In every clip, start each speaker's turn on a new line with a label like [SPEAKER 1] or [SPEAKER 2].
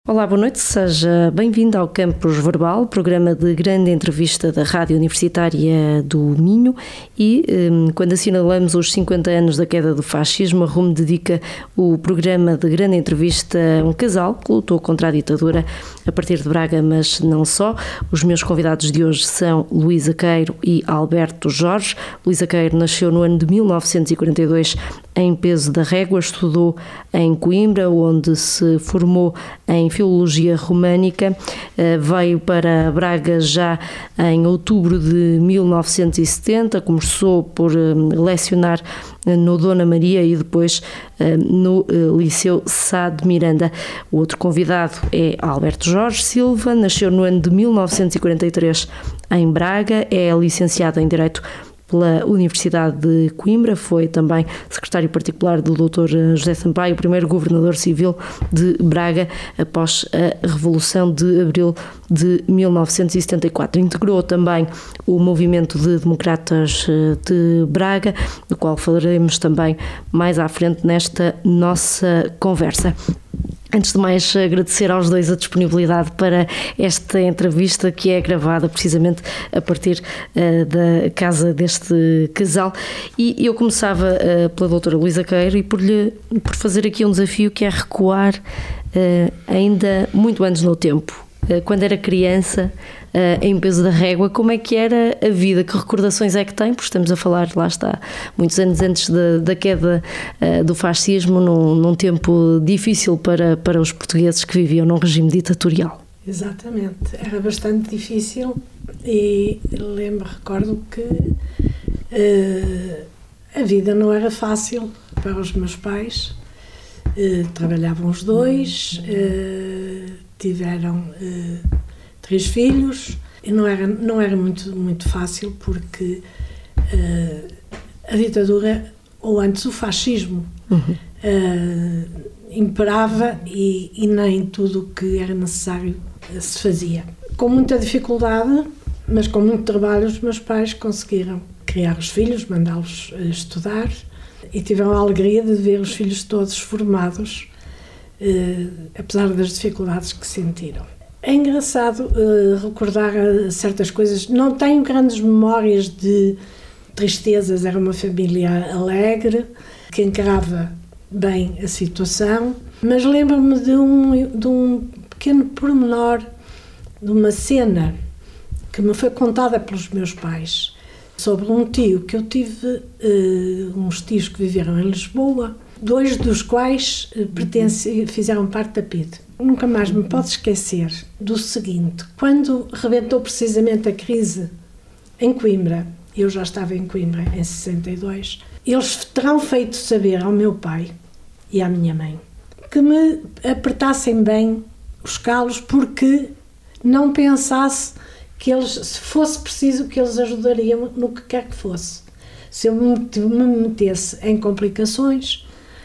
[SPEAKER 1] Olá, boa noite, seja bem-vindo ao Campus Verbal, programa de grande entrevista da Rádio Universitária do Minho e quando assinalamos os 50 anos da queda do fascismo, a RUM dedica o programa de grande entrevista a um casal que lutou contra a ditadura a partir de Braga, mas não só. Os meus convidados de hoje são Luísa Queiro e Alberto Jorge. Luísa Queiro nasceu no ano de 1942 em Peso da Régua, estudou em Coimbra, onde se formou em Filologia Românica, veio para Braga já em outubro de 1970, começou por lecionar no Dona Maria e depois no Liceu Sá de Miranda. O outro convidado é Alberto Jorge Silva, nasceu no ano de 1943 em Braga, é licenciado em Direito pela Universidade de Coimbra, foi também secretário particular do Dr. José Sampaio, o primeiro governador civil de Braga após a Revolução de Abril de 1974. Integrou também o Movimento de Democratas de Braga, do qual falaremos também mais à frente nesta nossa conversa. Antes de mais, agradecer aos dois a disponibilidade para esta entrevista que é gravada precisamente a partir da casa deste casal. E eu começava pela doutora Luísa Queiro e por fazer aqui um desafio que é recuar ainda muito antes no tempo. Quando era criança, em Peso da Régua, como é que era a vida? Que recordações é que tem? Porque estamos a falar, lá está, muitos anos antes da queda do fascismo, num tempo difícil para os portugueses que viviam num regime ditatorial.
[SPEAKER 2] Exatamente, era bastante difícil e recordo que a vida não era fácil para os meus pais. Trabalhavam os dois, tiveram 3 filhos e não era muito fácil porque a ditadura, ou antes o fascismo, imperava e nem tudo o que era necessário se fazia. Com muita dificuldade, mas com muito trabalho, os meus pais conseguiram criar os filhos, mandá-los estudar e tiveram a alegria de ver os filhos todos formados, apesar das dificuldades que sentiram. É engraçado recordar certas coisas. Não tenho grandes memórias de tristezas, era uma família alegre, que encarava bem a situação, mas lembro-me de um pequeno pormenor, de uma cena que me foi contada pelos meus pais, sobre um tio que eu tive, uns tios que viveram em Lisboa, 2 dos quais fizeram parte da PIDE. Nunca mais me posso esquecer do seguinte: quando rebentou precisamente a crise em Coimbra, eu já estava em Coimbra em 62, eles terão feito saber ao meu pai e à minha mãe que me apertassem bem os calos, porque não pensasse que eles, se fosse preciso, que eles ajudariam no que quer que fosse. Se eu me metesse em complicações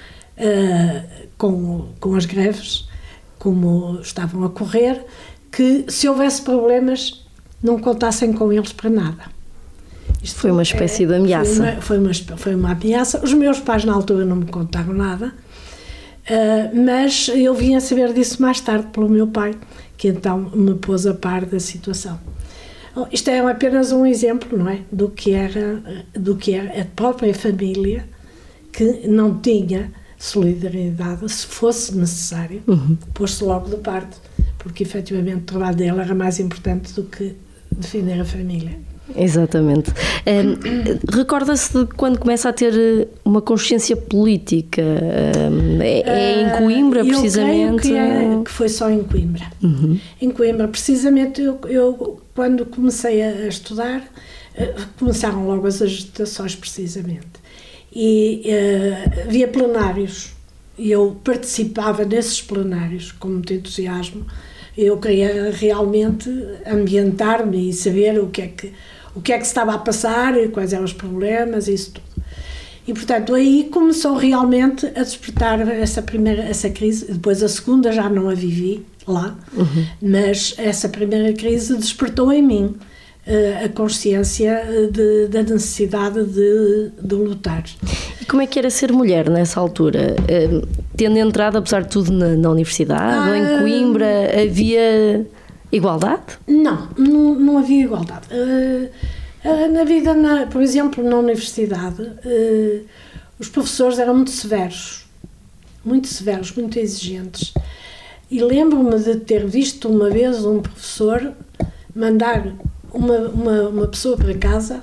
[SPEAKER 2] com as greves, como estavam a correr, que se houvesse problemas não contassem com eles para nada.
[SPEAKER 1] Isto foi uma espécie de ameaça.
[SPEAKER 2] Foi uma ameaça. Os meus pais na altura não me contaram nada, mas eu vim a saber disso mais tarde pelo meu pai, que então me pôs a par da situação. Isto é apenas um exemplo, não é, do que era a própria família, que não tinha solidariedade, se fosse necessário, pôs-se logo de parte, porque efetivamente o trabalho dela era mais importante do que defender a família.
[SPEAKER 1] Exatamente. Recorda-se de quando começa a ter uma consciência política? É em Coimbra, precisamente?
[SPEAKER 2] Eu creio que foi só em Coimbra. Em Coimbra, precisamente, eu quando comecei a estudar, começaram logo as agitações, precisamente. E havia plenários, e eu participava nesses plenários com muito entusiasmo. Eu queria realmente ambientar-me e saber o que é que se estava a passar, quais eram os problemas, isso tudo. E, portanto, aí começou realmente a despertar essa crise. Depois a segunda já não a vivi lá, mas essa primeira crise despertou em mim a consciência da necessidade de lutar.
[SPEAKER 1] E como é que era ser mulher nessa altura? Tendo entrado, apesar de tudo, na universidade, em Coimbra, havia igualdade?
[SPEAKER 2] Não havia igualdade. Na vida, por exemplo, na universidade, os professores eram muito severos, muito exigentes. E lembro-me de ter visto uma vez um professor mandar uma pessoa para casa,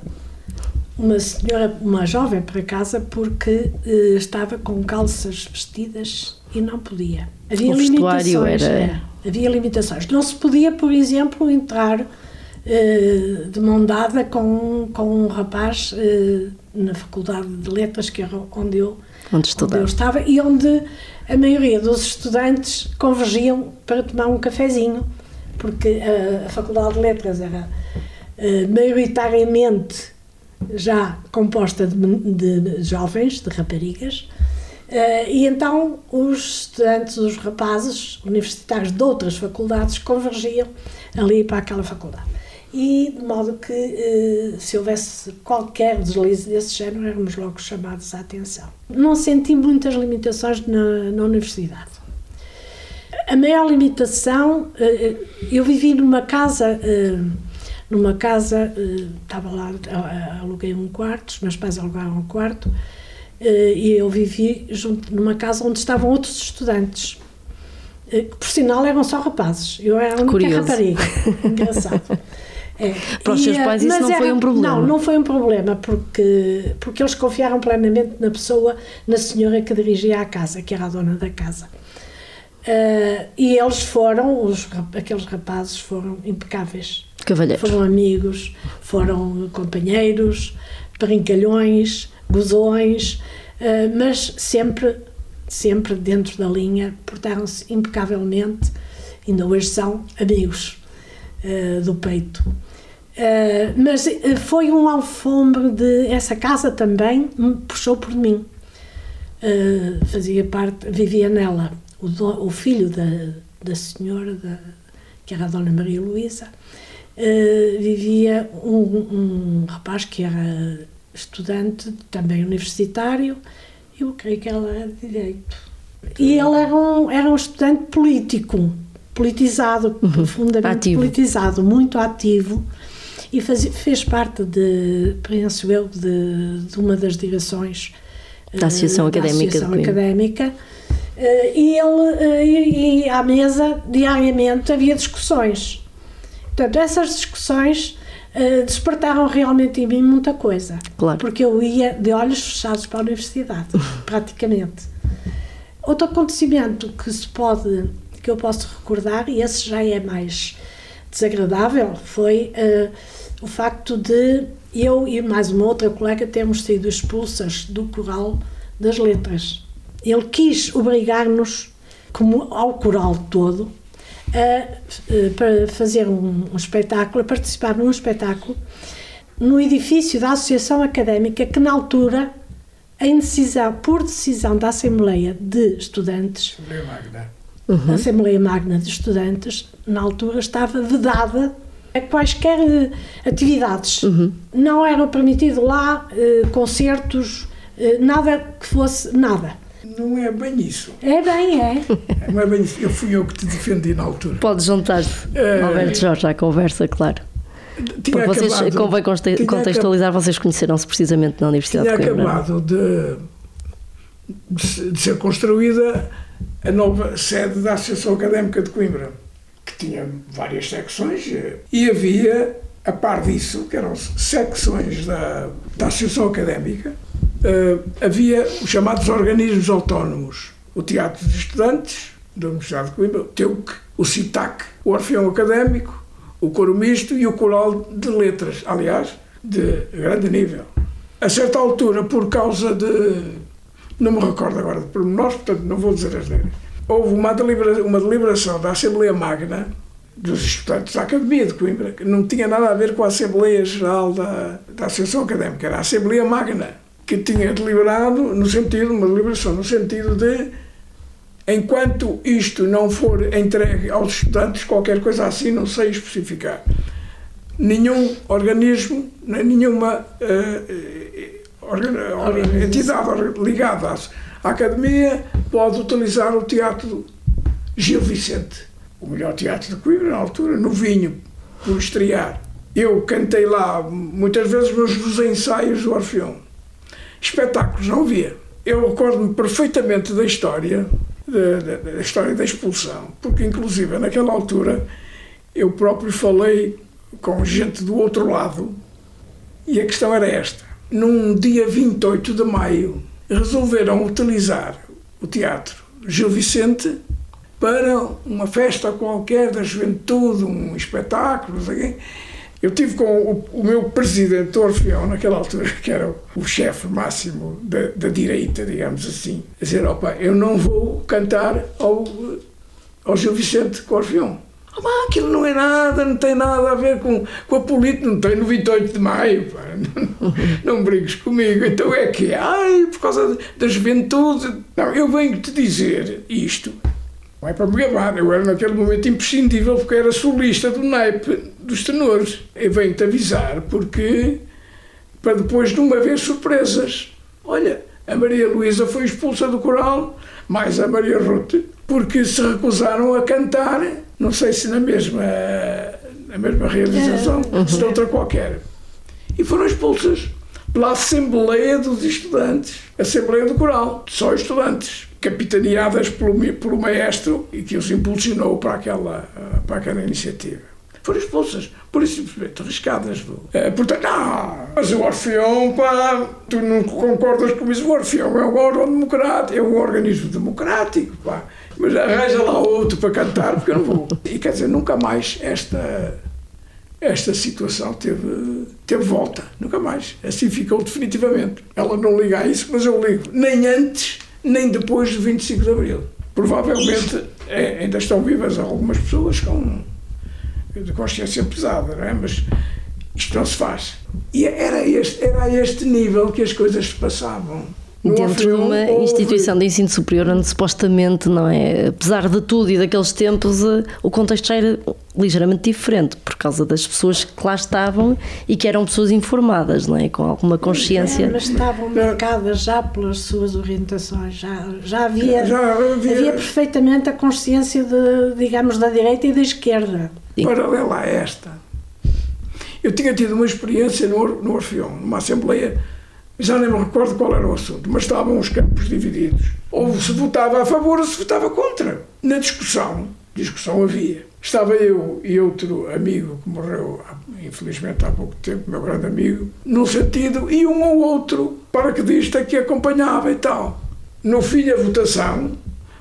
[SPEAKER 2] uma jovem para casa, porque estava com calças vestidas e não podia. Havia limitações. Havia limitações. Não se podia, por exemplo, entrar de mão dada com um rapaz na Faculdade de Letras, que era onde eu estava, e onde a maioria dos estudantes convergiam para tomar um cafezinho, porque a Faculdade de Letras era maioritariamente já composta de jovens, de raparigas, e então os estudantes, os rapazes universitários de outras faculdades convergiam ali para aquela faculdade. E de modo que se houvesse qualquer deslize desse género, éramos logo chamados à atenção. Não senti muitas limitações na universidade. A maior limitação, eu vivi numa casa, estava lá, aluguei um quarto, os meus pais alugaram um quarto, e eu vivi numa casa onde estavam outros estudantes, que por sinal eram só rapazes, eu era a única rapariga. Engraçado.
[SPEAKER 1] Para os seus pais isso não foi um problema?
[SPEAKER 2] Não foi um problema, porque eles confiaram plenamente na senhora que dirigia a casa, que era a dona da casa. E eles aqueles rapazes foram impecáveis.
[SPEAKER 1] Cavalheiros.
[SPEAKER 2] Foram amigos, foram companheiros, brincalhões, gozões, mas sempre dentro da linha, portaram-se impecavelmente, ainda hoje são amigos do peito. Mas foi um alfombre essa casa também me puxou por mim. Fazia parte, vivia nela o filho da senhora, que era a Dona Maria Luísa, vivia um rapaz que era estudante, também universitário, eu creio que ela era de Direito. E ele era um estudante politizado, profundamente politizado, muito ativo, e fez parte penso eu, de uma das direções
[SPEAKER 1] da Associação
[SPEAKER 2] Académica. E à mesa, diariamente, havia discussões. Portanto, essas discussões despertaram realmente em mim muita coisa.
[SPEAKER 1] Claro.
[SPEAKER 2] Porque eu ia de olhos fechados para a universidade, praticamente. Outro acontecimento que eu posso recordar, e esse já é mais desagradável, foi o facto de eu e mais uma outra colega termos sido expulsas do coral das letras. Ele quis obrigar-nos, como ao coral todo, para fazer um espetáculo, a participar num espetáculo no edifício da Associação Académica, que na altura, por decisão da Assembleia de Estudantes, a Assembleia Magna de Estudantes, na altura estava vedada a quaisquer atividades. Não eram permitidos lá concertos, nada que fosse nada.
[SPEAKER 3] Não é bem isso.
[SPEAKER 2] É.
[SPEAKER 3] Não é bem isso. Fui eu que te defendi na altura.
[SPEAKER 1] Pode juntar-se, Alberto Jorge, à conversa, claro. Porque vocês, convém contextualizar, vocês conheceram-se precisamente na Universidade de Coimbra.
[SPEAKER 3] Tinha acabado de ser construída a nova sede da Associação Académica de Coimbra, que tinha várias secções, e havia, a par disso, que eram secções da Associação Académica, havia os chamados organismos autónomos, o Teatro de Estudantes da Universidade de Coimbra, o TEUC, o CITAC, o Orfeão Académico, o Coro Misto e o Coral de Letras, aliás, de grande nível. A certa altura, por causa não me recordo agora de pormenores, portanto não vou dizer as neiras, houve uma deliberação da Assembleia Magna dos Estudantes da Academia de Coimbra, que não tinha nada a ver com a Assembleia Geral da Associação Académica, era a Assembleia Magna, que tinha deliberado uma deliberação no sentido de, enquanto isto não for entregue aos estudantes, qualquer coisa assim, não sei especificar, nenhum organismo, nenhuma entidade ligada à academia pode utilizar o Teatro Gil Vicente, o melhor teatro de Coimbra na altura, novinho, por estrear. Eu cantei lá muitas vezes nos ensaios do Orfeão. Espetáculos não havia. Eu recordo-me perfeitamente da história da expulsão, porque inclusive naquela altura eu próprio falei com gente do outro lado e a questão era esta. Num dia 28 de maio resolveram utilizar o Teatro Gil Vicente para uma festa qualquer da juventude, um espetáculo, não sei quem. Eu tive com o meu presidente do Orfeão, naquela altura, que era o chefe máximo da direita, digamos assim, a dizer, opa, eu não vou cantar ao Gil Vicente com o Orfeão. Opa, aquilo não é nada, não tem nada a ver com a política, não tem no 28 de maio, pá, não brinques comigo. Então é que, por causa da juventude. Não, eu venho-te dizer isto. Não é para me gabar, eu era naquele momento imprescindível porque era solista do naipe dos tenores. Eu venho-te avisar porque, para depois não haver surpresas. Olha, a Maria Luísa foi expulsa do coral, mais a Maria Ruth, porque se recusaram a cantar, não sei se na mesma realização, se de outra qualquer. E foram expulsas pela Assembleia dos Estudantes, Assembleia do Coral, só estudantes, capitaneadas pelo maestro e que os impulsionou para aquela iniciativa. Foram expulsas, por isso simplesmente arriscadas. Portanto, mas o Orfeão, pá, tu não concordas com isso? O Orfeão é um órgão democrático, é um organismo democrático, pá, mas arranja lá outro para cantar, porque eu não vou. E quer dizer, nunca mais esta situação teve volta, nunca mais. Assim ficou definitivamente. Ela não liga a isso, mas eu ligo, nem antes, nem depois do 25 de Abril. Provavelmente ainda estão vivas algumas pessoas de consciência pesada, não é? Mas isto não se faz. E era a este nível que as coisas se passavam.
[SPEAKER 1] Dentro de uma instituição de ensino superior onde supostamente, não é, apesar de tudo e daqueles tempos, o contexto já era ligeiramente diferente por causa das pessoas que lá estavam e que eram pessoas informadas, não é, com alguma consciência.
[SPEAKER 2] Mas estavam marcadas já pelas suas orientações, já havia perfeitamente a consciência digamos, da direita e da esquerda.
[SPEAKER 3] Paralela a esta, eu tinha tido uma experiência no Orfeão, numa assembleia. Já nem me recordo qual era o assunto, mas estavam os campos divididos. Ou se votava a favor ou se votava contra. Na discussão havia. Estava eu e outro amigo que morreu, infelizmente, há pouco tempo, meu grande amigo, num sentido, e um ou outro paraquedista que acompanhava e tal. No fim, a votação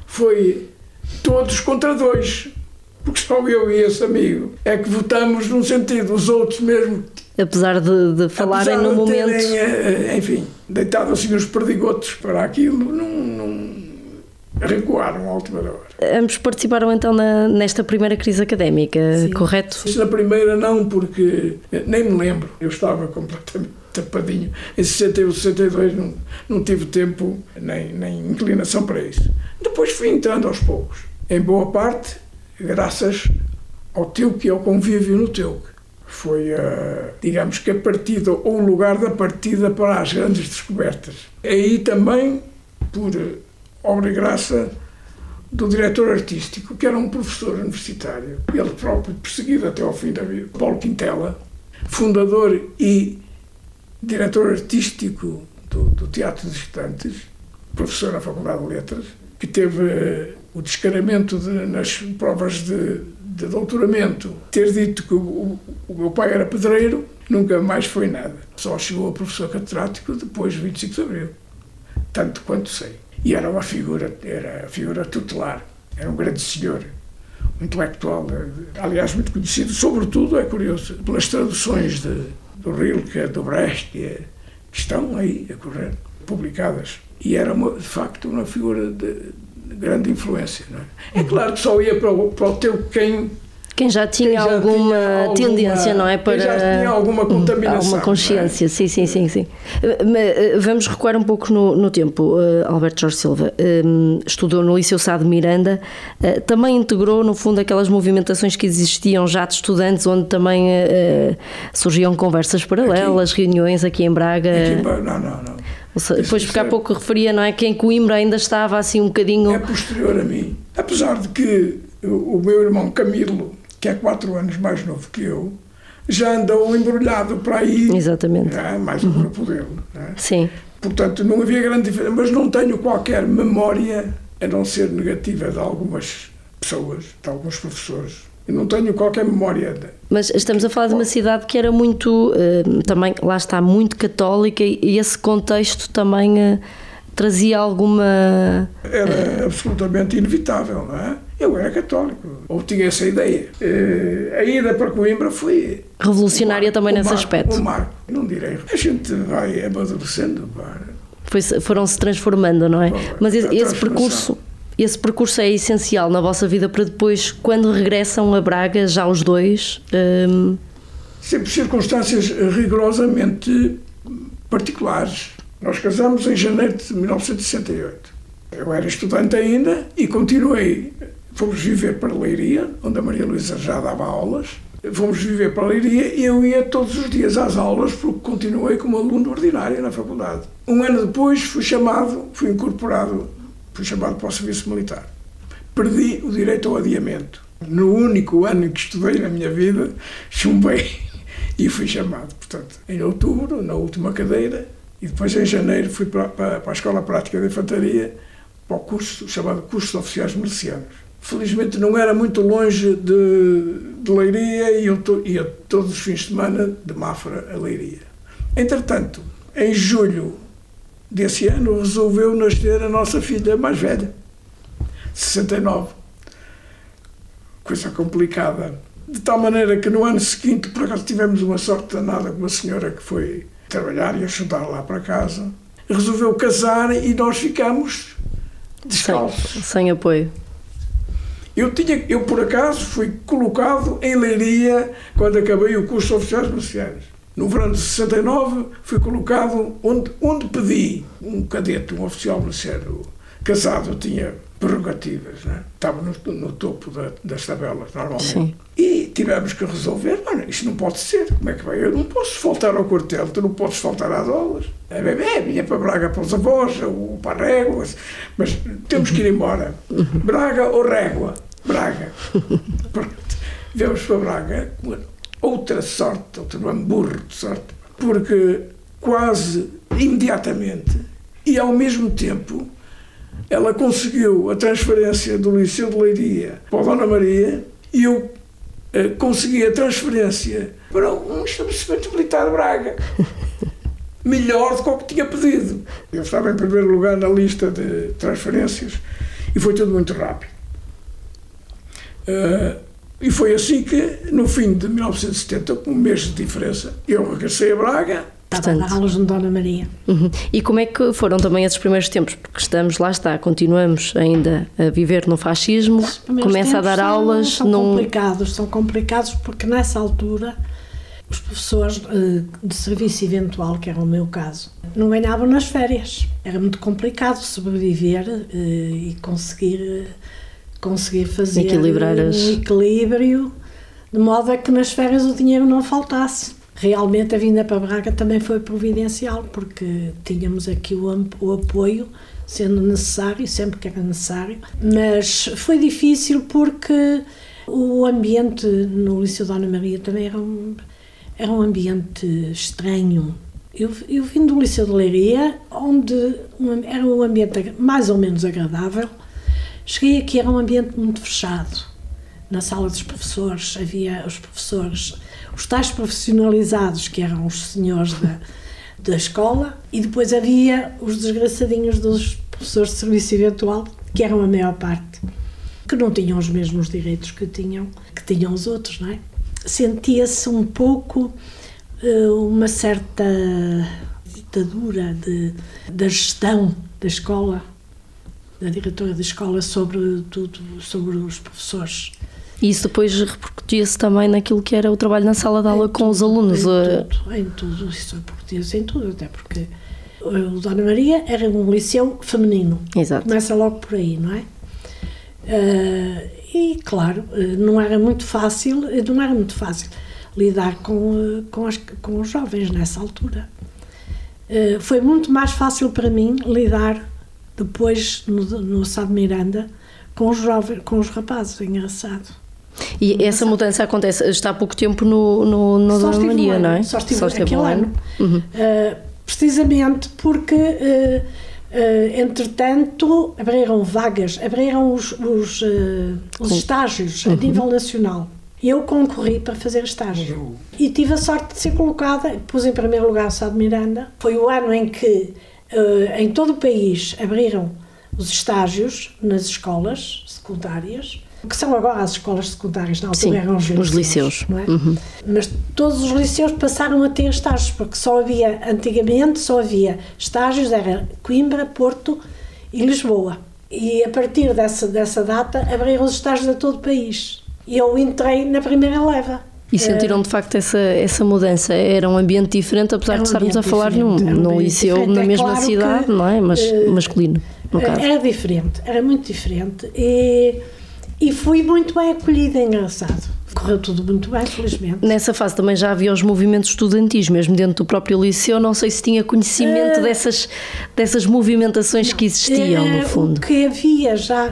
[SPEAKER 3] foi todos contra 2, porque só eu e esse amigo é que votamos num sentido, os outros mesmo...
[SPEAKER 1] Apesar de falarem no momento...
[SPEAKER 3] Enfim, deitaram assim os perdigotos para aquilo, não recuaram à última hora.
[SPEAKER 1] Ambos participaram então nesta primeira crise académica, sim, correto?
[SPEAKER 3] Na primeira não, porque nem me lembro, eu estava completamente tapadinho. Em 61, 62 não tive tempo nem inclinação para isso. Depois fui entrando aos poucos, em boa parte graças ao TEUC e ao convívio no TEUC. Foi, digamos que a partida ou o lugar da partida para as grandes descobertas. Aí também, por obra e graça do diretor artístico, que era um professor universitário, ele próprio perseguido até ao fim da vida, Paulo Quintela, fundador e diretor artístico do Teatro dos Estudantes, professor na Faculdade de Letras, que teve o descaramento nas provas de doutoramento, ter dito que o meu pai era pedreiro, nunca mais foi nada. Só chegou a professor catedrático depois do 25 de Abril, tanto quanto sei. E era a figura tutelar, era um grande senhor, um intelectual, aliás, muito conhecido, sobretudo, é curioso, pelas traduções do Rilke, do Brecht, que estão aí a correr, publicadas. E era, de facto, uma figura de grande influência, não é? É claro que só ia para o teu
[SPEAKER 1] quem já tinha alguma tendência, não é? Para
[SPEAKER 3] quem já tinha alguma contaminação.
[SPEAKER 1] Alguma consciência, é? Sim. Vamos recuar um pouco no tempo. Alberto Jorge Silva estudou no Liceu Sá de Miranda, também integrou, no fundo, aquelas movimentações que existiam já de estudantes, onde também surgiam conversas paralelas, reuniões aqui em Braga.
[SPEAKER 3] Não.
[SPEAKER 1] Depois, porque há pouco referia, não é? Que em Coimbra ainda estava assim um bocadinho...
[SPEAKER 3] É posterior a mim. Apesar de que o meu irmão Camilo, que é 4 anos mais novo que eu, já andou embrulhado para aí.
[SPEAKER 1] Exatamente.
[SPEAKER 3] Mais um grupo dele.
[SPEAKER 1] Sim.
[SPEAKER 3] Portanto, não havia grande diferença, mas não tenho qualquer memória, a não ser negativa, de algumas pessoas, de alguns professores. Eu não tenho qualquer memória.
[SPEAKER 1] Mas estamos a falar de uma cidade que era muito, também, lá está, muito católica, e esse contexto também trazia alguma...
[SPEAKER 3] Era absolutamente inevitável, não é? Eu era católico, ou tinha essa ideia. A ida para Coimbra foi...
[SPEAKER 1] revolucionária também nesse aspecto.
[SPEAKER 3] Um marco, não direi. A gente vai amadurecendo.
[SPEAKER 1] Foram-se transformando, não é? Mas esse percurso é essencial na vossa vida para depois, quando regressam a Braga, já os dois...
[SPEAKER 3] Sempre circunstâncias rigorosamente particulares. Nós casamos em janeiro de 1968. Eu era estudante ainda e continuei. Fomos viver para Leiria, onde a Maria Luísa já dava aulas. Fomos viver para Leiria e eu ia todos os dias às aulas porque continuei como aluno ordinário na faculdade. Um ano depois fui chamado para o serviço militar. Perdi o direito ao adiamento. No único ano em que estudei na minha vida, chumbei e fui chamado. Portanto, em outubro, na última cadeira, e depois em janeiro fui para a Escola Prática de Infantaria, para o curso chamado Curso de Oficiais Milicianos. Felizmente não era muito longe de Leiria e eu ia todos os fins de semana de Mafra a Leiria. Entretanto, em julho desse ano, resolveu nascer a nossa filha mais velha, 69. Coisa complicada. De tal maneira que no ano seguinte, por acaso, tivemos uma sorte danada com uma senhora que foi trabalhar e ajudar lá para casa. Resolveu casar e nós ficamos descalços.
[SPEAKER 1] Sem apoio.
[SPEAKER 3] Eu, por acaso, fui colocado em Leiria quando acabei o curso de oficiais milicianos. No verão de 69, fui colocado onde pedi um cadete, um oficial miliciano casado, tinha prerrogativas, né? Estava no topo das tabelas, normalmente.
[SPEAKER 1] Sim.
[SPEAKER 3] E tivemos que resolver, isto não pode ser, como é que vai? Eu não posso faltar ao quartel, tu não podes faltar às aulas. A bebê vinha para Braga para os avós, ou para Réguas, mas temos que ir embora. Braga ou Régua? Braga. Pronto. Viemos para Braga, outra sorte, outro burro de sorte, porque quase imediatamente e ao mesmo tempo ela conseguiu a transferência do Liceu de Leiria para a Dona Maria e eu consegui a transferência para um estabelecimento militar de Braga. Melhor do que o que tinha pedido. Eu estava em primeiro lugar na lista de transferências e foi tudo muito rápido. E foi assim que, no fim de 1970, com um mês de diferença, eu regressei a Braga.
[SPEAKER 2] Estava a dar aulas no Dona Maria.
[SPEAKER 1] E como é que foram também esses primeiros tempos? Porque estamos, lá está, continuamos ainda a viver no fascismo, começa a dar aulas...
[SPEAKER 2] São complicados porque nessa altura os professores de serviço eventual, que era o meu caso, não ganhavam nas férias. Era muito complicado sobreviver e conseguir fazer um equilíbrio, de modo a que nas férias o dinheiro não faltasse. Realmente a vinda para Braga também foi providencial, porque tínhamos aqui o apoio, sendo necessário, sempre que era necessário, mas foi difícil porque o ambiente no Liceu Dona Maria também era um ambiente estranho. Eu vim do Liceu de Leiria, onde era um ambiente mais ou menos agradável. Cheguei aqui, era um ambiente muito fechado. Na sala dos professores havia os professores, os tais profissionalizados, que eram os senhores da escola, e depois havia os desgraçadinhos dos professores de serviço eventual, que eram a maior parte, que não tinham os mesmos direitos que tinham os outros, não é? Sentia-se um pouco uma certa ditadura da gestão da escola, da diretora da escola, sobre os professores.
[SPEAKER 1] E isso depois repercutia-se também naquilo que era o trabalho na sala de aula com os alunos?
[SPEAKER 2] Em tudo, isso repercutia-se em tudo, até porque o Dona Maria era um liceu feminino.
[SPEAKER 1] Exato.
[SPEAKER 2] Começa logo por aí, não é? E, claro, não era muito fácil lidar com os jovens nessa altura. foi muito mais fácil para mim lidar depois no Sá de Miranda com os rapazes, é engraçado.
[SPEAKER 1] E essa mudança acontece, está há pouco tempo no Dona Maria, não é?
[SPEAKER 2] Só estive aquele ano. Precisamente porque, entretanto, abriram vagas, abriram os estágios a nível nacional. Eu concorri para fazer estágio e tive a sorte de ser colocada, pus em primeiro lugar o Sá de Miranda. Foi o ano em que em todo o país abriram os estágios nas escolas secundárias, que são agora as escolas secundárias, na altura eram os liceus. Não é? Mas todos os liceus passaram a ter estágios, porque antigamente só havia estágios, era Coimbra, Porto e Lisboa. E a partir dessa data abriram os estágios a todo o país. E eu entrei na primeira leva.
[SPEAKER 1] E sentiram de facto essa mudança? Era um ambiente diferente, apesar de estarmos a falar num liceu na mesma cidade, não é? Mas masculino, no caso.
[SPEAKER 2] Era diferente, era muito diferente. E fui muito bem acolhida, engraçado. Correu tudo muito bem, felizmente.
[SPEAKER 1] Nessa fase também já havia os movimentos estudantis, mesmo dentro do próprio liceu. Não sei se tinha conhecimento dessas movimentações que existiam, no fundo.
[SPEAKER 2] O que havia já,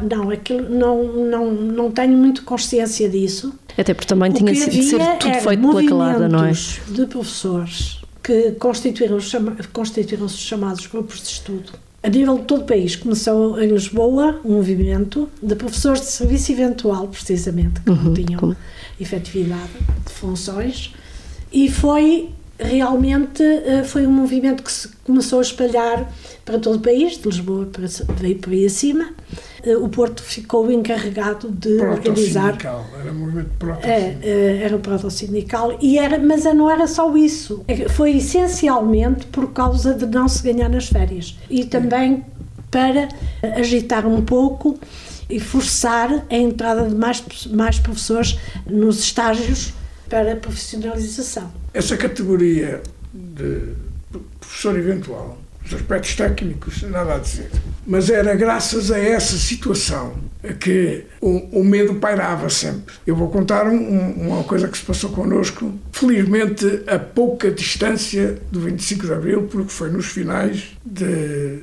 [SPEAKER 2] não tenho muito consciência disso.
[SPEAKER 1] Até porque também tinha de ser tudo feito pela calada, não é?
[SPEAKER 2] De professores que constituíram-se os chamados grupos de estudo. A nível de todo o país, começou em Lisboa um movimento de professores de serviço eventual, precisamente, que não tinham efetividade de funções, e foi realmente um movimento que se começou a espalhar para todo o país, de Lisboa veio para aí acima. O Porto ficou encarregado de organizar.
[SPEAKER 3] Era um movimento
[SPEAKER 2] era um proto-sindical, mas não era só isso. Foi essencialmente por causa de não se ganhar nas férias e também para agitar um pouco e forçar a entrada de mais professores nos estágios para a profissionalização.
[SPEAKER 3] Essa categoria de professor eventual, os aspectos técnicos, nada a dizer. Mas era graças a essa situação que o medo pairava sempre. Eu vou contar uma coisa que se passou connosco, felizmente a pouca distância do 25 de Abril, porque foi nos finais de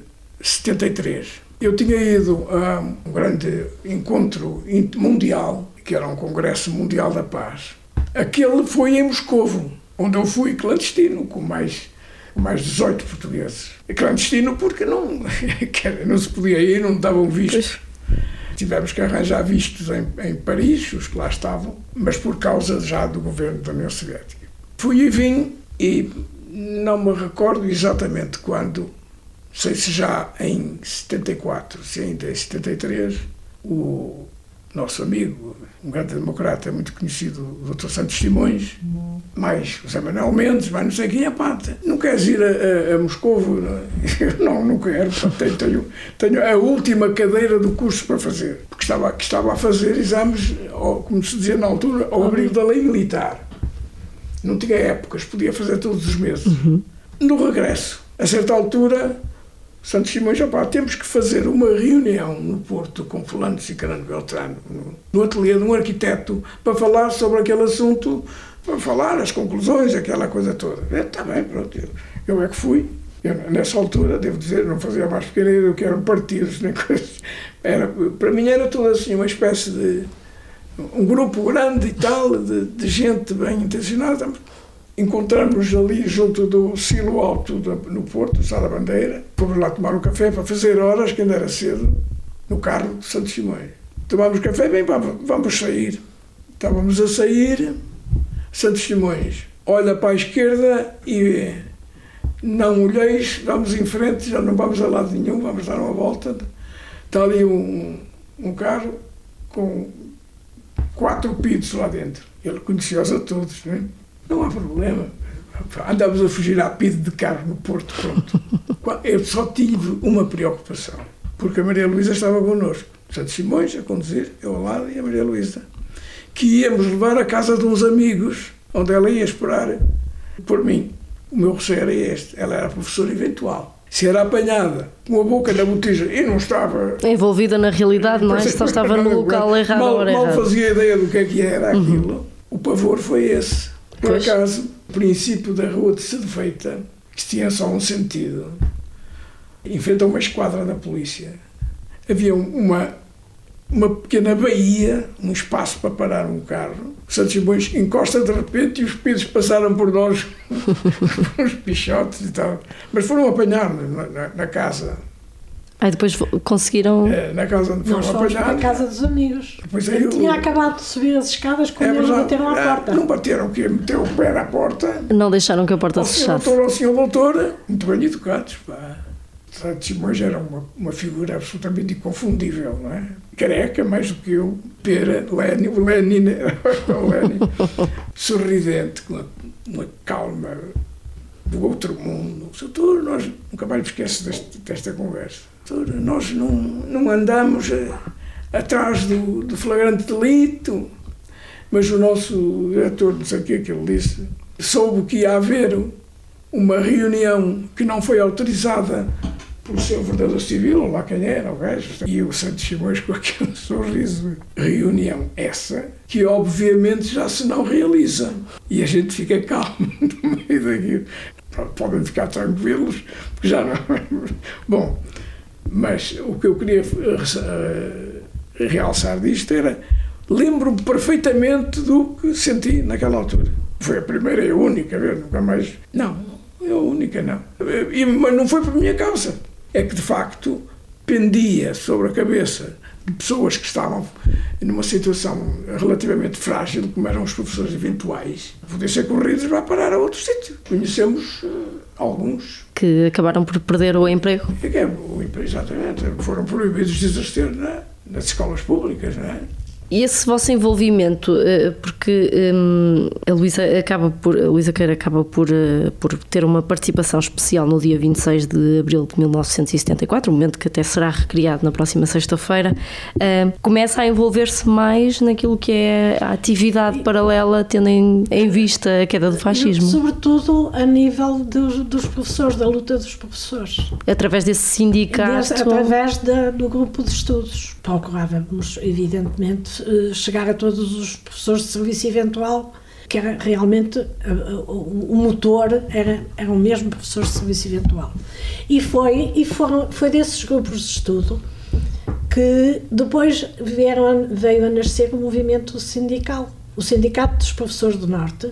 [SPEAKER 3] 73. Eu tinha ido a um grande encontro mundial, que era um Congresso Mundial da Paz. Aquele foi em Moscovo, onde eu fui clandestino, com mais 18 portugueses. Clandestino porque não se podia ir, não davam vistos. Tivemos que arranjar vistos em Paris, os que lá estavam, mas por causa já do governo da União Soviética. Fui e vim, e não me recordo exatamente quando, não sei se já em 74, se ainda em 73, o nosso amigo, um grande democrata muito conhecido, o Dr. Santos Simões, mais o Zé Manuel Mendes, mais não sei quem, não queres ir a Moscovo? Não quero, tenho a última cadeira do curso para fazer, porque estava a fazer exames, como se dizia na altura, ao abrigo da lei militar. Não tinha épocas, podia fazer todos os meses. No regresso, a certa altura, Santos Simões, temos que fazer uma reunião no Porto com fulano, ciclano, beltrano, no ateliê de um arquiteto, para falar sobre aquele assunto, para falar as conclusões, aquela coisa toda. Está bem, pronto. Eu é que fui. Nessa altura, devo dizer, não fazia mais pequena ideia do que eram partidos, nem coisas. Para mim era tudo assim, uma espécie de um grupo grande e tal, de gente bem intencionada. Encontramos ali junto do Silo Alto no Porto, Sá da Bandeira. Fomos lá tomar um café para fazer horas, que ainda era cedo, no carro de Santos Simões. Tomámos café, bem, vamos sair. Estávamos a sair, Santos Simões olha para a esquerda e não olheis, vamos em frente, já não vamos a lado nenhum, vamos dar uma volta. Está ali um carro com 4 pitos lá dentro. Ele conhecia-os a todos, não é? Não há problema. Andávamos a fugir à PIDE de carro no Porto, pronto. Eu só tive uma preocupação, porque a Maria Luísa estava connosco. Santos Simões a conduzir, eu ao lado, e a Maria Luísa, que íamos levar à casa de uns amigos, onde ela ia esperar por mim. O meu receio era este, ela era professora eventual. Se era apanhada com a boca na botija e não estava
[SPEAKER 1] envolvida na realidade, não é? Só estava no local errado.
[SPEAKER 3] Mal fazia ideia do que era aquilo. O pavor foi esse. Por acaso, o princípio da Rua de Sedefeita, que tinha só um sentido, em frente a uma esquadra da polícia, havia uma pequena baía, um espaço para parar um carro. O Santos Simões encosta de repente e os pisos passaram por nós, uns pichotes e tal. Mas foram apanhar na casa.
[SPEAKER 1] Aí depois conseguiram...
[SPEAKER 3] na casa onde foram apanhar.
[SPEAKER 2] Na casa dos amigos.
[SPEAKER 3] Eu
[SPEAKER 2] tinha acabado de subir as escadas quando eles bateram à porta.
[SPEAKER 3] Não bateram, que meteram o pé à porta.
[SPEAKER 1] Não deixaram que a porta se fechasse.
[SPEAKER 3] O senhor doutor, muito bem educados, pá. Santos Simões era uma figura absolutamente inconfundível, não é? Careca, mais do que eu, pera, Lenin, sorridente, com uma calma do outro mundo. Doutor, nós nunca mais me esqueço desta conversa. Doutor, nós não andamos atrás do flagrante delito, mas o nosso diretor, não sei o que ele disse, soube que ia haver uma reunião que não foi autorizada pelo seu verdadeiro civil, ou lá quem era, o gajo, e o Santos Simões com aquele sorriso. Reunião essa que obviamente já se não realiza. E a gente fica calmo no meio daquilo. Podem ficar tranquilos, porque já não... Bom, mas o que eu queria realçar disto era, lembro-me perfeitamente do que senti naquela altura. Foi a primeira e a única vez, nunca mais... Não, é a única não. Mas não foi por minha causa. É que, de facto, pendia sobre a cabeça de pessoas que estavam numa situação relativamente frágil, como eram os professores eventuais, poder ser corridos para parar a outro sítio. Conhecemos alguns.
[SPEAKER 1] Que acabaram por perder o emprego.
[SPEAKER 3] O emprego, exatamente. Foram proibidos de exercer nas escolas públicas, não é?
[SPEAKER 1] E esse vosso envolvimento, porque a Luísa Queiro acaba por ter uma participação especial no dia 26 de abril de 1974, um momento que até será recriado na próxima sexta-feira, começa a envolver-se mais naquilo que é a atividade paralela, tendo em vista a queda do fascismo.
[SPEAKER 2] Sobretudo a nível dos professores, da luta dos professores.
[SPEAKER 1] Através desse sindicato...
[SPEAKER 2] Através do grupo de estudos. Procurávamos, evidentemente, chegar a todos os professores de serviço eventual, que era realmente o motor, eram mesmo professores de serviço eventual. E foi desses grupos de estudo que depois veio a nascer o movimento sindical. O Sindicato dos Professores do Norte,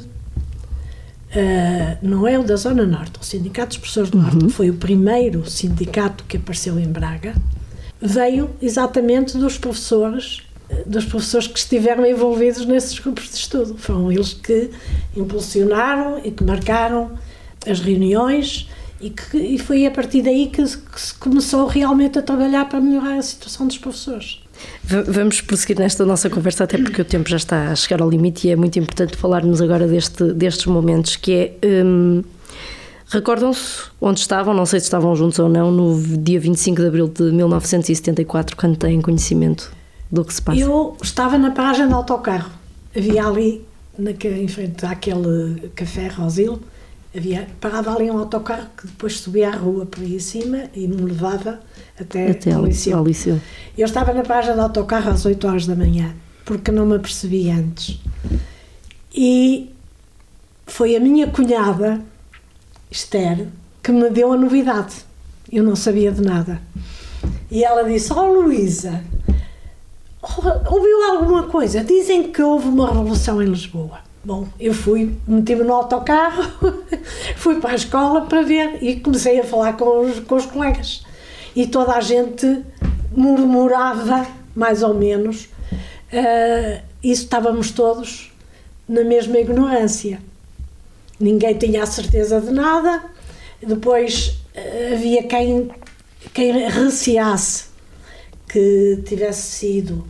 [SPEAKER 2] não é o da Zona Norte, o Sindicato dos Professores do Norte, que foi o primeiro sindicato que apareceu em Braga, veio exatamente dos professores que estiveram envolvidos nesses grupos de estudo. Foram eles que impulsionaram e que marcaram as reuniões e foi a partir daí que se começou realmente a trabalhar para melhorar a situação dos professores.
[SPEAKER 1] Vamos prosseguir nesta nossa conversa, até porque o tempo já está a chegar ao limite e é muito importante falarmos agora destes momentos, que é... Recordam-se onde estavam, não sei se estavam juntos ou não, no dia 25 de abril de 1974, quando têm conhecimento do que se passa? Eu
[SPEAKER 2] estava na paragem de autocarro. Havia ali, em frente àquele café Rosil, parava ali um autocarro que depois subia à rua por aí acima e me levava até ao liceu. Eu estava na paragem de autocarro às 8 horas da manhã, porque não me apercebi antes. E foi a minha cunhada, Esther, que me deu a novidade. Eu não sabia de nada. E ela disse: Luísa, ouviu alguma coisa? Dizem que houve uma revolução em Lisboa. Bom, eu meti-me no autocarro, fui para a escola para ver e comecei a falar com os colegas. E toda a gente murmurava, mais ou menos, isso, estávamos todos na mesma ignorância. Ninguém tinha a certeza de nada. Depois havia quem receasse que tivesse sido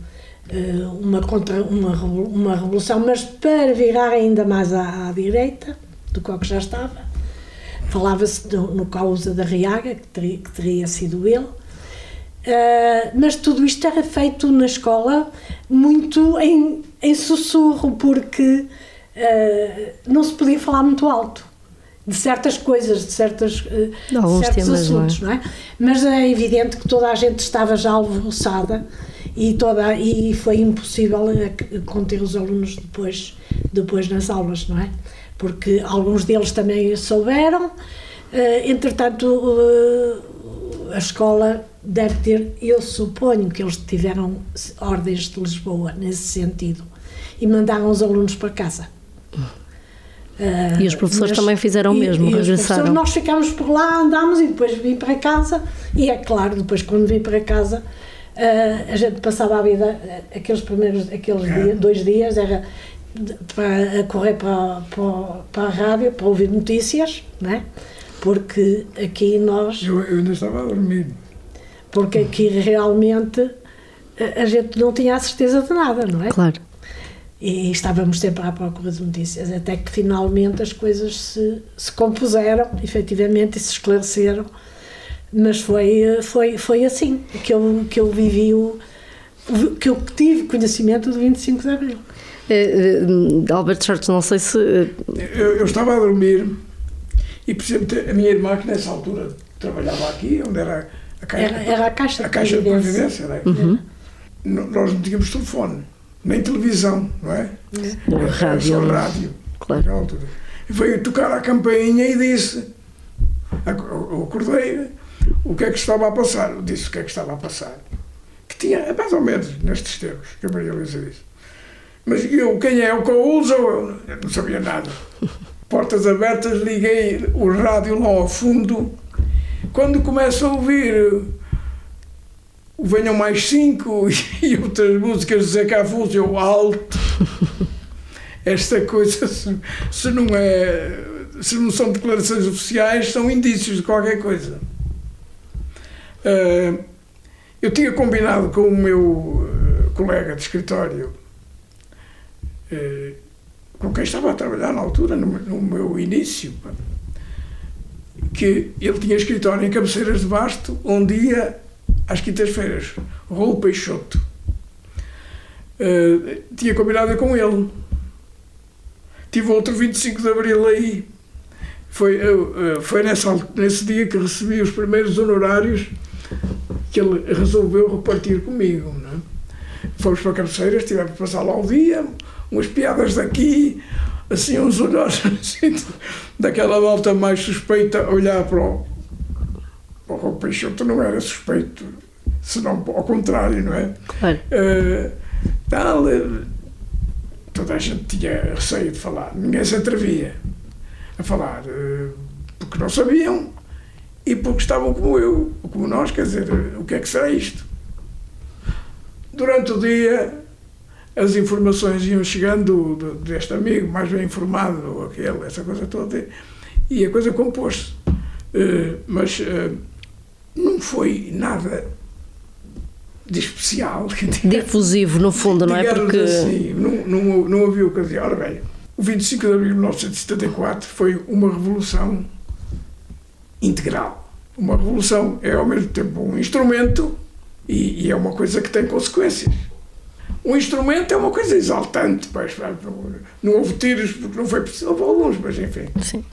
[SPEAKER 2] uma revolução, mas para virar ainda mais à direita do que já estava. Falava-se no Causa da Riaga, que teria sido ele. Mas tudo isto era feito na escola muito em sussurro, porque não se podia falar muito alto de certas coisas, de certos temas, assuntos, não é? Mas é evidente que toda a gente estava já alvoroçada e foi impossível conter os alunos depois nas aulas, não é? Porque alguns deles também souberam, Entretanto, a escola deve ter, eu suponho que eles tiveram ordens de Lisboa nesse sentido e mandaram os alunos para casa.
[SPEAKER 1] E os professores também fizeram o mesmo, regressaram.
[SPEAKER 2] Nós ficámos por lá, andámos e depois vim para casa, e é claro, depois quando vim para casa, a gente passava a vida, aqueles 2 dias, era para correr para a rádio, para ouvir notícias, não é? Porque aqui nós...
[SPEAKER 3] Eu ainda estava a dormir.
[SPEAKER 2] Porque aqui realmente a gente não tinha a certeza de nada, não é?
[SPEAKER 1] Claro.
[SPEAKER 2] E estávamos sempre à procura de notícias, até que finalmente as coisas se compuseram, efetivamente, e se esclareceram. Mas foi assim que eu vivi, que eu tive conhecimento do 25 de Abril.
[SPEAKER 1] Alberto Schwartz, não sei se...
[SPEAKER 3] Eu estava a dormir e, por exemplo, a minha irmã, que nessa altura trabalhava aqui, onde era a Caixa,
[SPEAKER 2] era a Caixa
[SPEAKER 3] de Previdência, não é?
[SPEAKER 1] Uhum.
[SPEAKER 3] Nós não tínhamos telefone, nem televisão, não é? Era só rádio.
[SPEAKER 1] Claro.
[SPEAKER 3] E veio tocar a campainha e disse, eu acordei, o que é que estava a passar? Eu disse o que é que estava a passar. Que tinha, mais ou menos, nestes termos, que a Maria Luísa disse. Mas eu, quem é o que eu uso? Eu não sabia nada. Portas abertas, liguei o rádio lá ao fundo. Quando começo a ouvir o Venham Mais 5 e outras músicas de Zé Cafuso, eu alto. Esta coisa, se não são declarações oficiais, são indícios de qualquer coisa. Eu tinha combinado com o meu colega de escritório, com quem estava a trabalhar na altura, no meu início, que ele tinha escritório em Cabeceiras de Basto, onde ia às quintas-feiras, Raul Peixoto. Tinha combinado com ele. Tive outro 25 de Abril aí. Foi nesse dia que recebi os primeiros honorários que ele resolveu repartir comigo, não é? Fomos para Cabeceiras, tivemos que passar lá o dia, umas piadas daqui, assim, uns olhares assim, daquela malta mais suspeita, a olhar para o Raul Peixoto. Não era suspeito, senão ao contrário, não é?
[SPEAKER 1] Claro.
[SPEAKER 3] Toda a gente tinha receio de falar, ninguém se atrevia a falar, porque não sabiam e porque estavam como eu, ou como nós, quer dizer, o que é que será isto? Durante o dia, as informações iam chegando deste amigo mais bem informado, ou aquele, essa coisa toda, e a coisa compôs-se. Mas não foi nada de especial.
[SPEAKER 1] Difusivo, no fundo, não é? Porque...
[SPEAKER 3] Assim, não havia ocasião. Ora bem, o 25 de abril de 1974 foi uma revolução integral. Uma revolução é, ao mesmo tempo, um instrumento e é uma coisa que tem consequências. Um instrumento é uma coisa exaltante. Não houve tiros porque não foi preciso. Houve alguns, mas enfim.
[SPEAKER 1] Sim.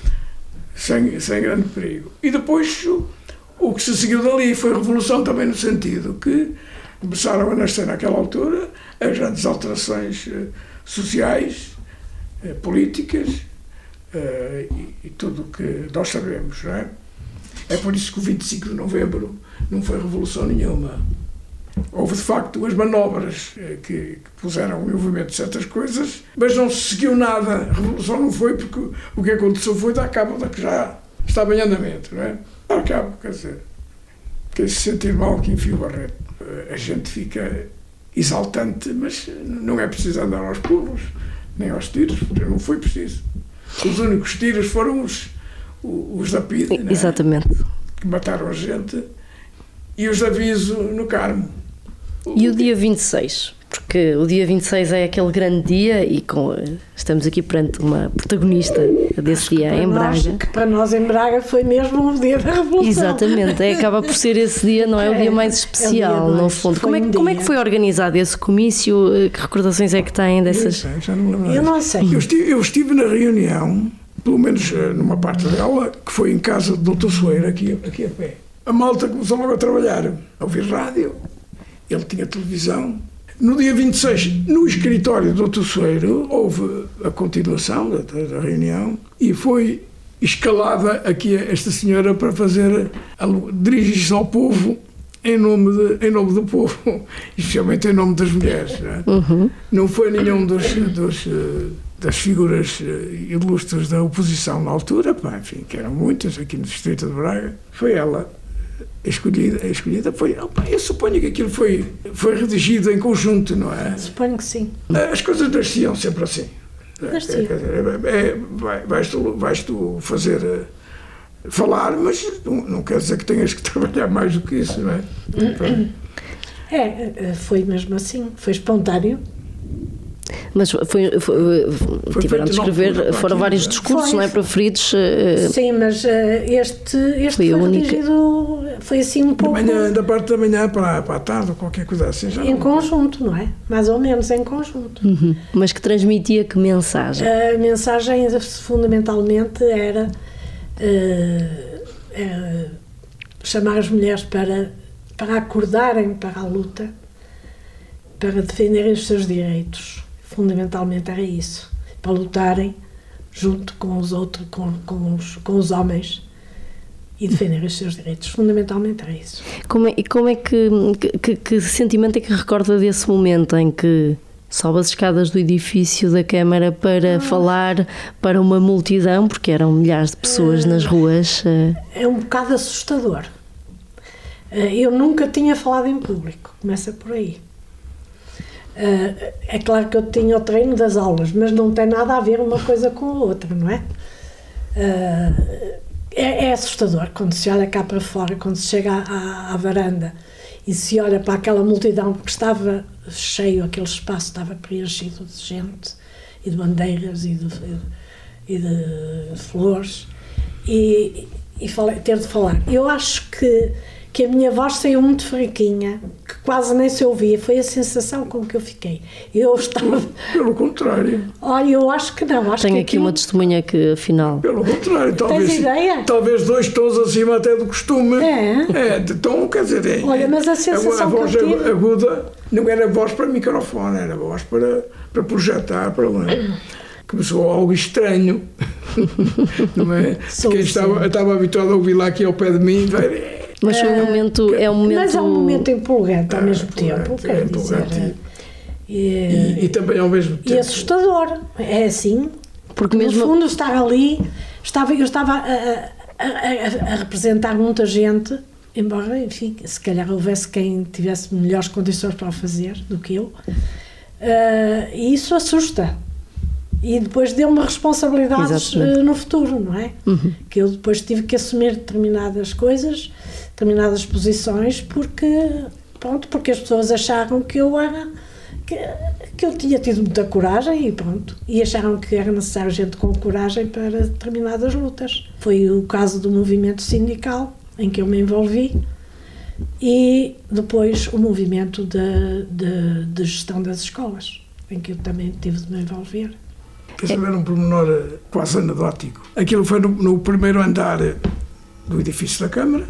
[SPEAKER 3] Sem grande perigo. E depois... O que se seguiu dali foi revolução também no sentido que começaram a nascer naquela altura as grandes alterações sociais, políticas e tudo o que nós sabemos, não é? É por isso que o 25 de novembro não foi revolução nenhuma. Houve de facto as manobras que puseram em movimento certas coisas, mas não se seguiu nada. A revolução não foi porque o que aconteceu foi dar cabo da que já estava em andamento, não é? Dar cabo, quer dizer, quem se sentir mal que enfia o barreto. A gente fica exaltante, mas não é preciso andar aos pulos, nem aos tiros, porque não foi preciso. Os únicos tiros foram os da PIDE, não é?
[SPEAKER 1] Exatamente.
[SPEAKER 3] Que mataram a gente, e os de aviso no Carmo.
[SPEAKER 1] E o dia 26? Porque o dia 26 é aquele grande dia e estamos aqui perante uma protagonista desse dia em Braga.
[SPEAKER 2] Que para nós em Braga foi mesmo o dia da Revolução.
[SPEAKER 1] Exatamente, acaba por ser esse dia, não é? O dia mais especial, no fundo. Como é que foi organizado esse comício? Que recordações é que têm dessas?
[SPEAKER 2] Eu não sei.
[SPEAKER 3] Eu estive na reunião, pelo menos numa parte dela, que foi em casa do Dr. Soeiro, aqui a pé. A malta começou logo a trabalhar, a ouvir rádio, ele tinha televisão. No dia 26, no escritório do Dr. Soeiro, houve a continuação da reunião e foi escalada aqui esta senhora para fazer, dirigir-se ao povo em nome do povo, especialmente em nome das mulheres. Não é? Não foi nenhum das figuras ilustres da oposição na altura, enfim, que eram muitas aqui no distrito de Braga, foi ela a escolhida foi, eu suponho que aquilo foi redigido em conjunto, não é?
[SPEAKER 2] Suponho que sim.
[SPEAKER 3] As coisas nasciam sempre assim. Vais tu fazer falar, mas não quer dizer que tenhas que trabalhar mais do que isso, não é?
[SPEAKER 2] Foi mesmo assim, foi espontâneo.
[SPEAKER 1] Mas tiveram de escrever, foram vários discursos, não é, preferidos?
[SPEAKER 2] Sim, mas este foi redigido, foi assim um pouco...
[SPEAKER 3] Da parte da manhã para a tarde, ou qualquer coisa assim. Já
[SPEAKER 2] conjunto, não é? Mais ou menos em conjunto.
[SPEAKER 1] Mas que transmitia que mensagem?
[SPEAKER 2] A mensagem, fundamentalmente, era chamar as mulheres para acordarem para a luta, para defenderem os seus direitos. Fundamentalmente era isso, para lutarem junto com os outros, com os homens e defender os seus direitos. Fundamentalmente era isso.
[SPEAKER 1] Como é que sentimento é que recorda desse momento em que sobe as escadas do edifício da Câmara para falar para uma multidão, porque eram milhares de pessoas nas ruas?
[SPEAKER 2] É um bocado assustador. Eu nunca tinha falado em público, começa por aí. É claro que eu tinha o treino das aulas, mas não tem nada a ver uma coisa com a outra, não é? É assustador quando se olha cá para fora, quando se chega à varanda e se olha para aquela multidão, porque estava cheio, aquele espaço estava preenchido de gente e de bandeiras e de flores e ter de falar. Eu acho que a minha voz saiu muito fraquinha, que quase nem se ouvia. Foi a sensação com que eu fiquei. Eu estava...
[SPEAKER 3] Pelo contrário.
[SPEAKER 2] Olha, eu acho que não.
[SPEAKER 1] Tenho aqui uma testemunha que, afinal...
[SPEAKER 3] Pelo contrário.
[SPEAKER 2] Tens ideia?
[SPEAKER 3] Talvez 2 tons acima até do costume. De tom, quer dizer...
[SPEAKER 2] Olha, mas a sensação
[SPEAKER 3] a voz
[SPEAKER 2] que eu tive...
[SPEAKER 3] aguda não era voz para microfone, era voz para projetar, para lá. Começou algo estranho, não é? Quem estava habituado a ouvir lá aqui ao pé de mim...
[SPEAKER 1] Mas foi um momento...
[SPEAKER 2] Mas é um momento empolgante ao mesmo tempo, quero dizer.
[SPEAKER 3] E também ao mesmo tempo...
[SPEAKER 2] E assustador, é assim.
[SPEAKER 1] Porque
[SPEAKER 2] no
[SPEAKER 1] mesmo...
[SPEAKER 2] fundo, estar ali... Eu estava a representar muita gente, embora, enfim, se calhar houvesse quem tivesse melhores condições para o fazer do que eu. E isso assusta. E depois deu-me responsabilidades no futuro, não é? Que eu depois tive que assumir determinadas coisas, determinadas posições, porque as pessoas acharam que eu tinha tido muita coragem e pronto. E acharam que era necessário gente com coragem para determinadas lutas. Foi o caso do movimento sindical, em que eu me envolvi, e depois o movimento de gestão das escolas, em que eu também tive de me envolver.
[SPEAKER 3] Quer saber um pormenor quase anedótico? Aquilo foi no primeiro andar do edifício da Câmara,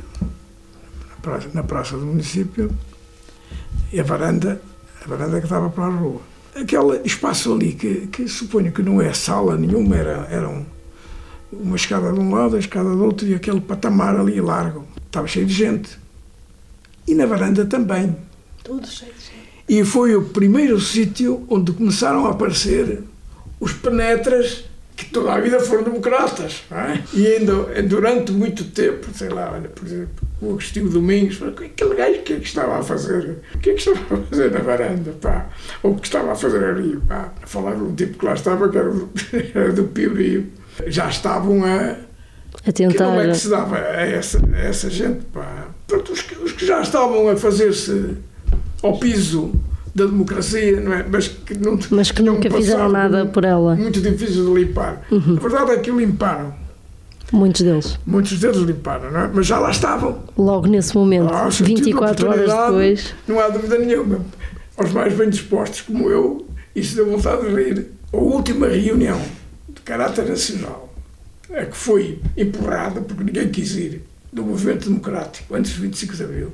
[SPEAKER 3] na praça do município, e a varanda que dava para a rua. Aquele espaço ali, que suponho que não é sala nenhuma, era uma escada de um lado, a escada do outro, e aquele patamar ali largo. Estava cheio de gente. E na varanda também.
[SPEAKER 2] Tudo cheio de gente.
[SPEAKER 3] E foi o primeiro sítio onde começaram a aparecer os penetras que toda a vida foram democratas, não é? E ainda durante muito tempo, sei lá, olha, por exemplo, o Agostinho Domingos, aquele gajo, o que é que estava a fazer? O que é que estava a fazer na varanda, pá? Ou o que estava a fazer ali, pá? A falar de um tipo que lá estava, que era do Pio. Já estavam a tentar... Como é que se dava a essa gente, pá? Portanto, os que já estavam a fazer-se ao piso da democracia, não é? Mas que
[SPEAKER 1] nunca fizeram nada por ela.
[SPEAKER 3] Muito difícil de limpar. A verdade é que limparam.
[SPEAKER 1] Muitos deles
[SPEAKER 3] limparam, não é? Mas já lá estavam.
[SPEAKER 1] Logo nesse momento, 24 horas depois.
[SPEAKER 3] Não há dúvida nenhuma. Aos mais bem dispostos como eu, isso deu vontade de rir. A última reunião de caráter nacional, a que foi empurrada, porque ninguém quis ir, do movimento democrático, antes de 25 de Abril,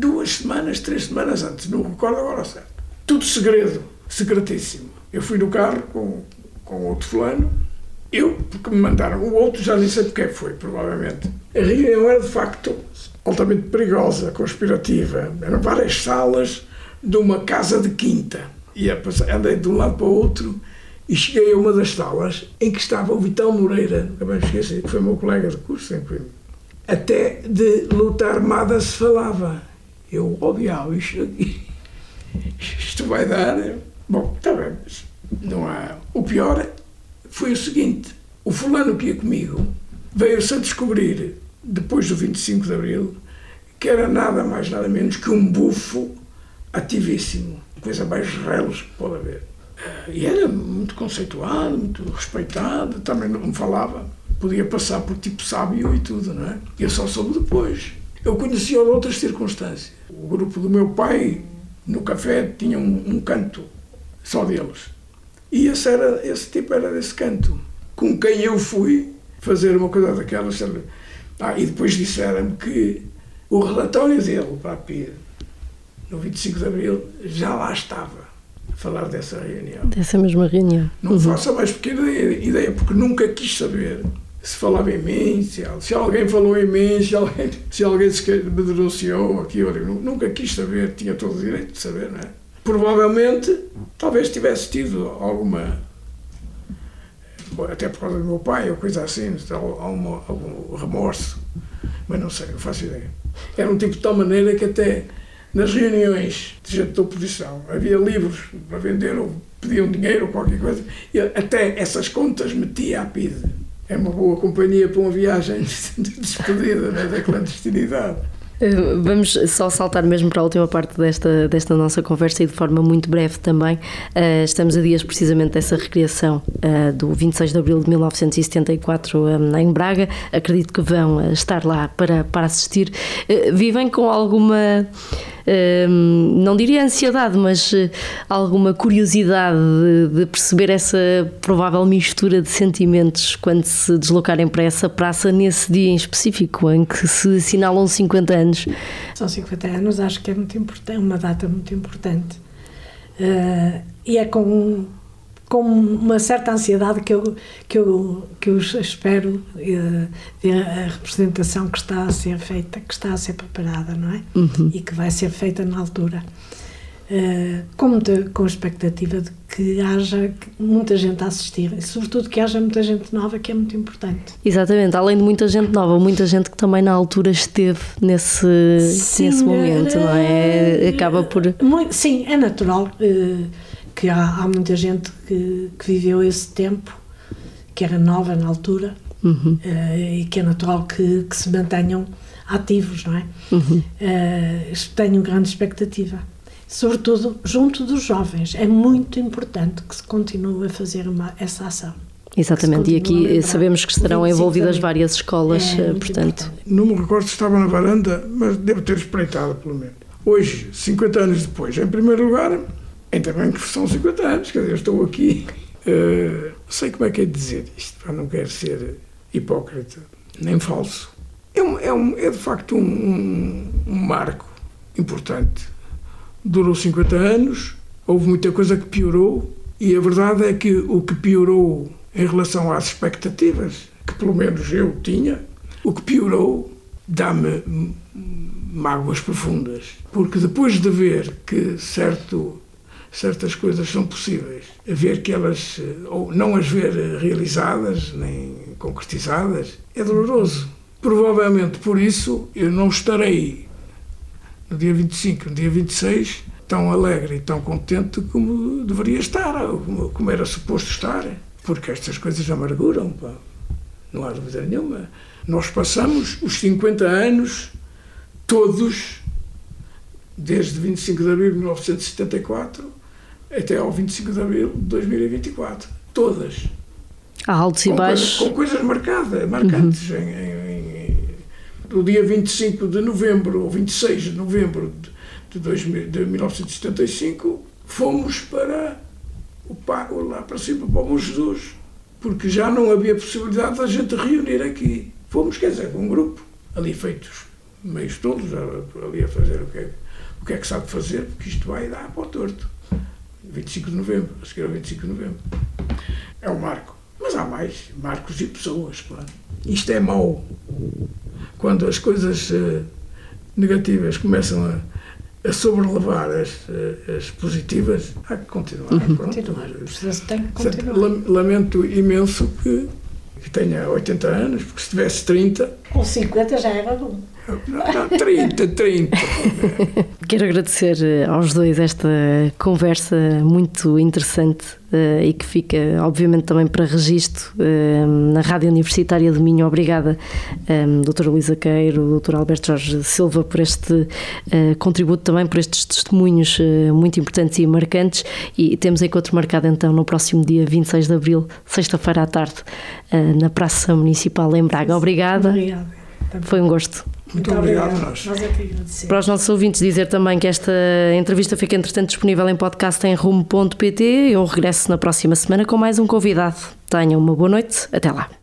[SPEAKER 3] 3 semanas antes, não recordo agora certo. Tudo segredo, secretíssimo. Eu fui no carro com outro fulano, porque me mandaram, o outro já nem sei porque foi, provavelmente. A reunião era de facto altamente perigosa, conspirativa. Eram várias salas de uma casa de quinta. E andei de um lado para o outro e cheguei a uma das salas em que estava o Vital Moreira, nunca mais esqueci, que foi meu colega de curso em Coimbra. Até de luta armada se falava. Eu, diabo, isto vai dar. Bom, está bem, mas não há. O pior foi o seguinte: o fulano que ia comigo veio-se a descobrir, depois do 25 de Abril, que era nada mais, nada menos que um bufo ativíssimo, coisa mais reles que pode haver. E era muito conceituado, muito respeitado, também não me falava, podia passar por tipo sábio e tudo, não é? Eu só soube depois. Eu conhecia-o de outras circunstâncias. O grupo do meu pai, no café, tinha um canto só deles. E esse tipo era desse canto, com quem eu fui fazer uma coisa daquelas. E depois disseram-me que o relatório dele para a PIDE, no 25 de Abril, já lá estava a falar dessa reunião.
[SPEAKER 1] Dessa mesma reunião.
[SPEAKER 3] Não faço a mais pequena ideia, porque nunca quis saber se falava em mim, se alguém falou em mim, se alguém me denunciou aqui. Nunca quis saber, tinha todo o direito de saber, não é? Provavelmente, talvez tivesse tido alguma, até por causa do meu pai, ou coisa assim, algum remorso, mas não sei, não faço ideia. Era um tipo de tal maneira que até nas reuniões de gente da oposição havia livros para vender ou pediam dinheiro ou qualquer coisa, e até essas contas metia à PIDE. É uma boa companhia para uma viagem de despedida, né, da clandestinidade.
[SPEAKER 1] Vamos só saltar mesmo para a última parte desta nossa conversa e de forma muito breve também. Estamos a dias precisamente dessa recriação do 26 de Abril de 1974 em Braga. Acredito que vão estar lá para assistir. Vivem com alguma, não diria ansiedade, mas alguma curiosidade de perceber essa provável mistura de sentimentos quando se deslocarem para essa praça nesse dia em específico, em que se assinalam 50 anos.
[SPEAKER 2] São 50 anos, acho que é muito importante, uma data muito importante. E é com uma certa ansiedade que eu espero ver a representação que está a ser feita, que está a ser preparada, não é?
[SPEAKER 1] Uhum.
[SPEAKER 2] E que vai ser feita na altura. Com expectativa de que haja muita gente a assistir e sobretudo que haja muita gente nova, que é muito importante.
[SPEAKER 1] Exatamente, além de muita gente nova, muita gente que também na altura esteve nesse momento, não é? Acaba por...
[SPEAKER 2] Sim, é natural que há muita gente que viveu esse tempo, que era nova na altura,
[SPEAKER 1] uhum.
[SPEAKER 2] E que é natural que se mantenham ativos, não é?
[SPEAKER 1] Uhum.
[SPEAKER 2] Tenho grande expectativa. Sobretudo junto dos jovens. É muito importante que se continue a fazer essa ação.
[SPEAKER 1] Exatamente, e aqui sabemos que estarão envolvidas várias escolas, portanto...
[SPEAKER 3] Não me recordo se estava na varanda, mas devo ter espreitado, pelo menos. Hoje, 50 anos depois, em primeiro lugar, ainda bem que são 50 anos, quer dizer, eu estou aqui, sei como é que é dizer isto, não quero ser hipócrita, nem falso. É de facto um marco importante. Durou 50 anos, houve muita coisa que piorou, e a verdade é que o que piorou em relação às expectativas, que pelo menos eu tinha, o que piorou dá-me mágoas profundas. Porque depois de ver que certas coisas são possíveis, ver que elas, ou não as ver realizadas, nem concretizadas, é doloroso. Provavelmente por isso eu não estarei no dia 25, no dia 26, tão alegre e tão contente como deveria estar, como era suposto estar, porque estas coisas amarguram, pá. Não há dúvida nenhuma. Nós passamos os 50 anos, todos, desde 25 de abril de 1974 até ao 25 de abril de 2024. Todas.
[SPEAKER 1] Há altos e baixos.
[SPEAKER 3] Com coisas marcantes. Uhum. No dia 25 de novembro, ou 26 de novembro de 1975, fomos para lá para cima, para o Bom Jesus, porque já não havia possibilidade da gente reunir aqui. Fomos, quer dizer, um grupo, ali feitos, meios todos, ali a fazer o que é que sabe fazer, porque isto vai dar para o torto. 25 de novembro, a seguir ao 25 de novembro. É um marco. Mas há mais marcos e pessoas, claro. Isto é mau. Quando as coisas negativas começam a sobrelevar as positivas, há que continuar.
[SPEAKER 2] Continuar. Tem que continuar.
[SPEAKER 3] Lamento imenso que tenha 80 anos, porque se tivesse 30...
[SPEAKER 2] Com 50 já era bom.
[SPEAKER 3] Não, 30.
[SPEAKER 1] Quero agradecer aos dois esta conversa muito interessante e que fica, obviamente, também para registro na Rádio Universitária do Minho. Obrigada, Dra. Luísa Queiro, Dr. Alberto Jorge Silva, por este contributo, também por estes testemunhos muito importantes e marcantes. E temos encontro marcado então no próximo dia 26 de Abril, sexta-feira à tarde, na Praça Municipal em Braga. Obrigada.
[SPEAKER 2] Obrigada.
[SPEAKER 1] Foi um gosto.
[SPEAKER 3] Muito obrigado.
[SPEAKER 2] Nós é que agradecemos.
[SPEAKER 1] Para os nossos ouvintes, dizer também que esta entrevista fica, entretanto, disponível em podcast em rumo.pt. Eu regresso na próxima semana com mais um convidado. Tenham uma boa noite. Até lá.